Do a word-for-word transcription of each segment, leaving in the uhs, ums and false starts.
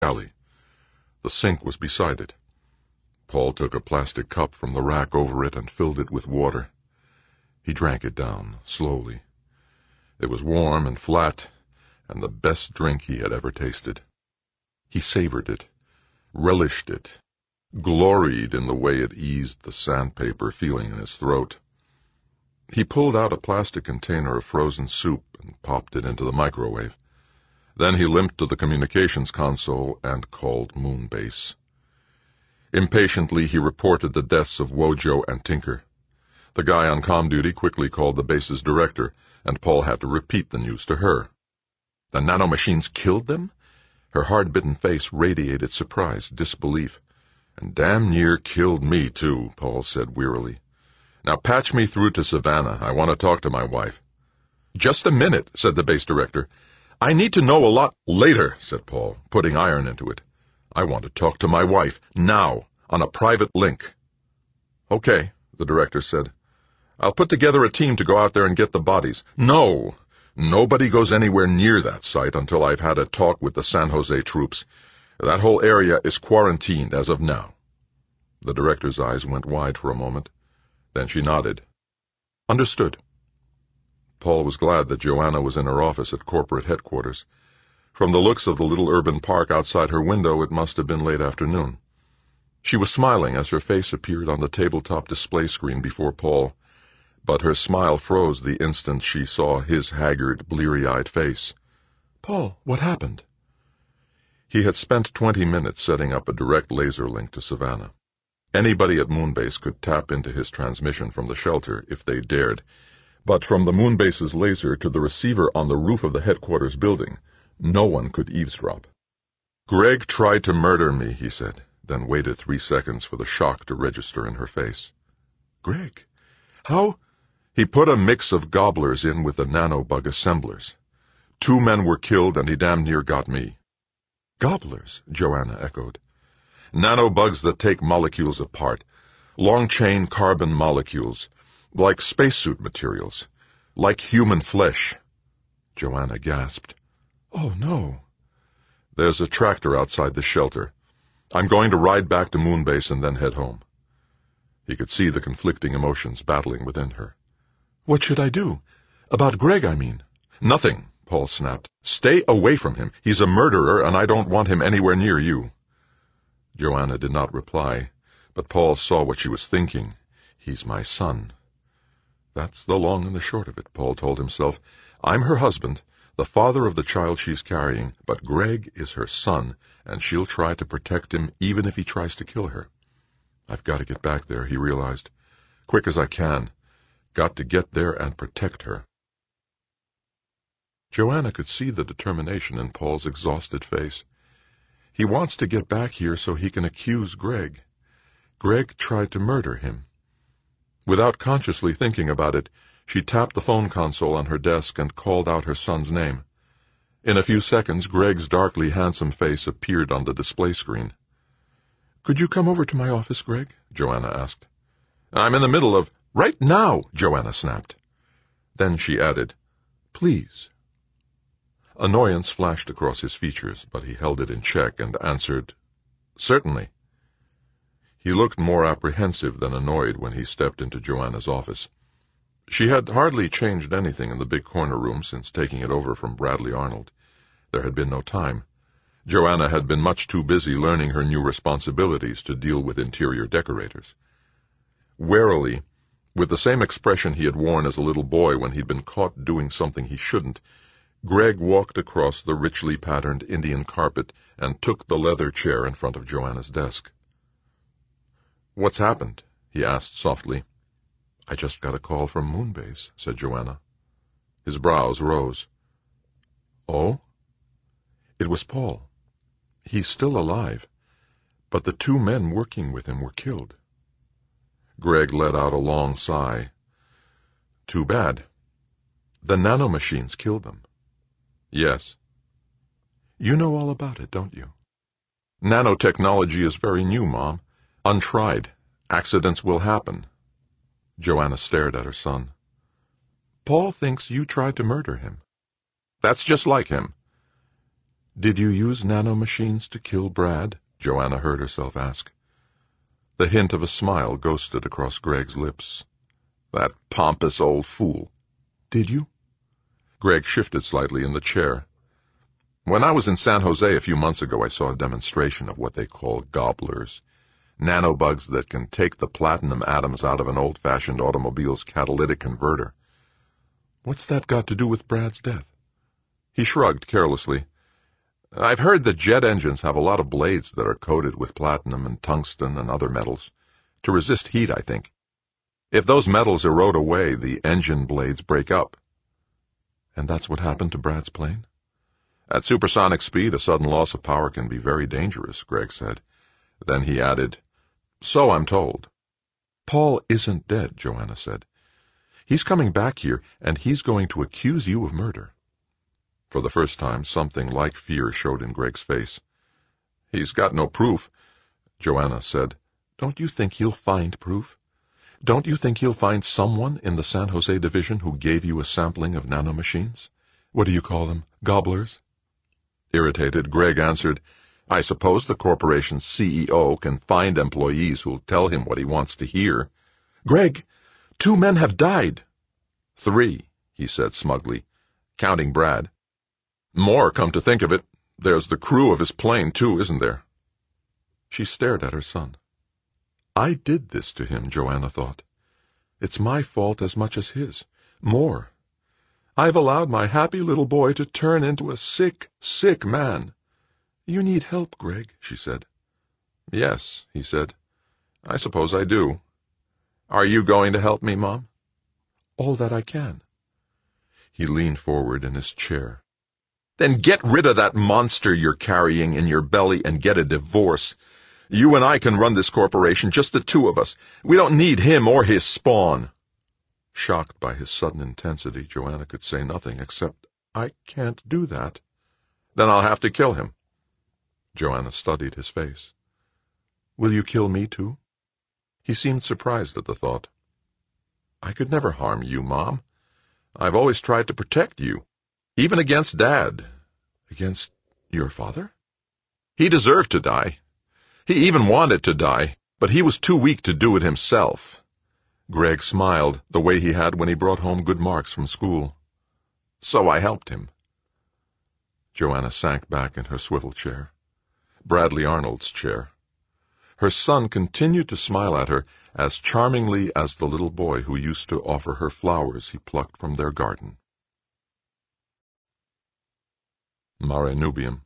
alley. The sink was beside it. Paul took a plastic cup from the rack over it and filled it with water. He drank it down, slowly. It was warm and flat, and the best drink he had ever tasted. He savored it, relished it, gloried in the way it eased the sandpaper feeling in his throat. He pulled out a plastic container of frozen soup and popped it into the microwave. Then he limped to the communications console and called Moonbase. Impatiently, he reported the deaths of Wojo and Tinker. The guy on comm duty quickly called the base's director, and Paul had to repeat the news to her. The nanomachines killed them? Her hard-bitten face radiated surprise, disbelief. And damn near killed me, too, Paul said wearily. Now patch me through to Savannah. I want to talk to my wife. Just a minute, said the base director. I need to know a lot later, said Paul, putting iron into it. I want to talk to my wife, now, on a private link. Okay, the director said. I'll put together a team to go out there and get the bodies. No, nobody goes anywhere near that site until I've had a talk with the San Jose troops. That whole area is quarantined as of now. The director's eyes went wide for a moment. Then she nodded. Understood. Paul was glad that Joanna was in her office at corporate headquarters. From the looks of the little urban park outside her window, it must have been late afternoon. She was smiling as her face appeared on the tabletop display screen before Paul, but her smile froze the instant she saw his haggard, bleary-eyed face. Paul, what happened? He had spent twenty minutes setting up a direct laser link to Savannah. Anybody at Moonbase could tap into his transmission from the shelter if they dared, but from the Moonbase's laser to the receiver on the roof of the headquarters building, no one could eavesdrop. Greg tried to murder me, he said, then waited three seconds for the shock to register in her face. Greg? How? He put a mix of gobblers in with the nanobug assemblers. Two men were killed and he damn near got me. Gobblers, Joanna echoed. Nanobugs that take molecules apart. Long-chain carbon molecules. Like spacesuit materials. Like human flesh. Joanna gasped. Oh, no. There's a tractor outside the shelter. I'm going to ride back to Moonbase and then head home. He could see the conflicting emotions battling within her. What should I do? About Greg, I mean. Nothing, Paul snapped. Stay away from him. He's a murderer, and I don't want him anywhere near you. Joanna did not reply, but Paul saw what she was thinking. He's my son. That's the long and the short of it, Paul told himself. I'm her husband, the father of the child she's carrying, but Greg is her son, and she'll try to protect him even if he tries to kill her. I've got to get back there, he realized. Quick as I can. Got to get there and protect her. Joanna could see the determination in Paul's exhausted face. He wants to get back here so he can accuse Greg. Greg tried to murder him. Without consciously thinking about it, she tapped the phone console on her desk and called out her son's name. In a few seconds, Greg's darkly handsome face appeared on the display screen. Could you come over to my office, Greg? Joanna asked. I'm in the middle of... Right now, Joanna snapped. Then she added, Please. Annoyance flashed across his features, but he held it in check and answered, Certainly. He looked more apprehensive than annoyed when he stepped into Joanna's office. She had hardly changed anything in the big corner room since taking it over from Bradley Arnold. There had been no time. Joanna had been much too busy learning her new responsibilities to deal with interior decorators. Warily, with the same expression he had worn as a little boy when he'd been caught doing something he shouldn't, Greg walked across the richly patterned Indian carpet and took the leather chair in front of Joanna's desk. What's happened? He asked softly. I just got a call from Moonbase, said Joanna. His brows rose. Oh? It was Paul. He's still alive, but the two men working with him were killed. Greg let out a long sigh. Too bad. The nanomachines killed them. Yes. You know all about it, don't you? Nanotechnology is very new, Mom. Untried. Accidents will happen. Joanna stared at her son. Paul thinks you tried to murder him. That's just like him. Did you use nanomachines to kill Brad? Joanna heard herself ask. The hint of a smile ghosted across Greg's lips. That pompous old fool. Did you? Greg shifted slightly in the chair. When I was in San Jose a few months ago, I saw a demonstration of what they call gobblers. Nanobugs that can take the platinum atoms out of an old-fashioned automobile's catalytic converter. What's that got to do with Brad's death? He shrugged carelessly. I've heard that jet engines have a lot of blades that are coated with platinum and tungsten and other metals. To resist heat, I think. If those metals erode away, the engine blades break up. And that's what happened to Brad's plane? At supersonic speed, a sudden loss of power can be very dangerous, Greg said. Then he added, So I'm told. Paul isn't dead, Joanna said. He's coming back here, and he's going to accuse you of murder. For the first time, something like fear showed in Greg's face. He's got no proof, Joanna said. Don't you think he'll find proof? Don't you think he'll find someone in the San Jose division who gave you a sampling of nanomachines? What do you call them? Gobblers? Irritated, Greg answered, I suppose the corporation's C E O can find employees who'll tell him what he wants to hear. Greg, two men have died. Three, he said smugly, counting Brad. More, come to think of it. There's the crew of his plane, too, isn't there? She stared at her son. I did this to him, Joanna thought. It's my fault as much as his. More. I've allowed my happy little boy to turn into a sick, sick man. You need help, Greg, she said. Yes, he said. I suppose I do. Are you going to help me, Mom? All that I can. He leaned forward in his chair. Then get rid of that monster you're carrying in your belly and get a divorce. You and I can run this corporation, just the two of us. We don't need him or his spawn. Shocked by his sudden intensity, Joanna could say nothing except, I can't do that. Then I'll have to kill him. Joanna studied his face. Will you kill me, too? He seemed surprised at the thought. I could never harm you, Mom. I've always tried to protect you. Even against Dad. Against your father? He deserved to die. He even wanted to die, but he was too weak to do it himself. Greg smiled, the way he had when he brought home good marks from school. So I helped him. Joanna sank back in her swivel chair. Bradley Arnold's chair. Her son continued to smile at her as charmingly as the little boy who used to offer her flowers he plucked from their garden. Mare Nubium.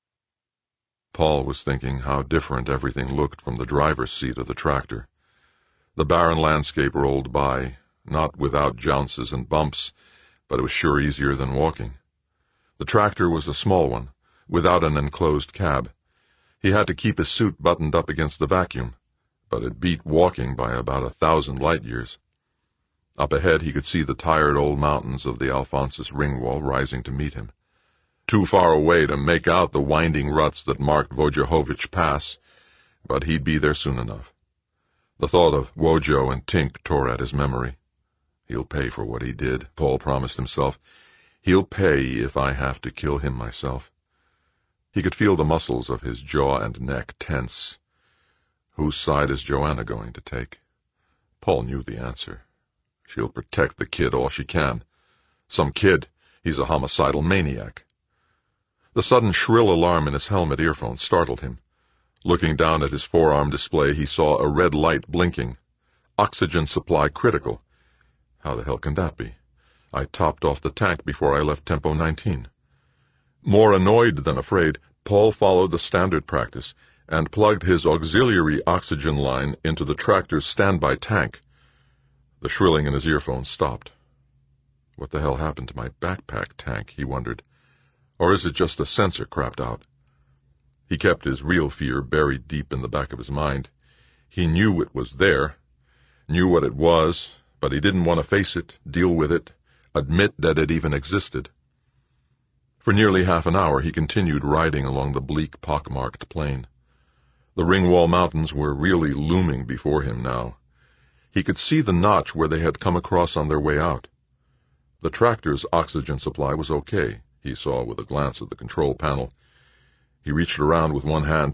Paul was thinking how different everything looked from the driver's seat of the tractor. The barren landscape rolled by, not without jounces and bumps, but it was sure easier than walking. The tractor was a small one, without an enclosed cab. He had to keep his suit buttoned up against the vacuum, but it beat walking by about a thousand light-years. Up ahead he could see the tired old mountains of the Alphonsus Ringwall rising to meet him. Too far away to make out the winding ruts that marked Vojohovich Pass, but he'd be there soon enough. The thought of Wojo and Tink tore at his memory. He'll pay for what he did, Paul promised himself. He'll pay if I have to kill him myself. He could feel the muscles of his jaw and neck tense. Whose side is Joanna going to take? Paul knew the answer. She'll protect the kid all she can. Some kid. He's a homicidal maniac. The sudden shrill alarm in his helmet earphone startled him. Looking down at his forearm display, he saw a red light blinking. Oxygen supply critical. How the hell can that be? I topped off the tank before I left Tempo nineteen. More annoyed than afraid, Paul followed the standard practice and plugged his auxiliary oxygen line into the tractor's standby tank. The shrilling in his earphones stopped. What the hell happened to my backpack tank, he wondered. Or is it just a sensor crapped out? He kept his real fear buried deep in the back of his mind. He knew it was there, knew what it was, but he didn't want to face it, deal with it, admit that it even existed. For nearly half an hour he continued riding along the bleak, pockmarked plain. The Ringwall Mountains were really looming before him now. He could see the notch where they had come across on their way out. The tractor's oxygen supply was okay, he saw with a glance at the control panel. He reached around with one hand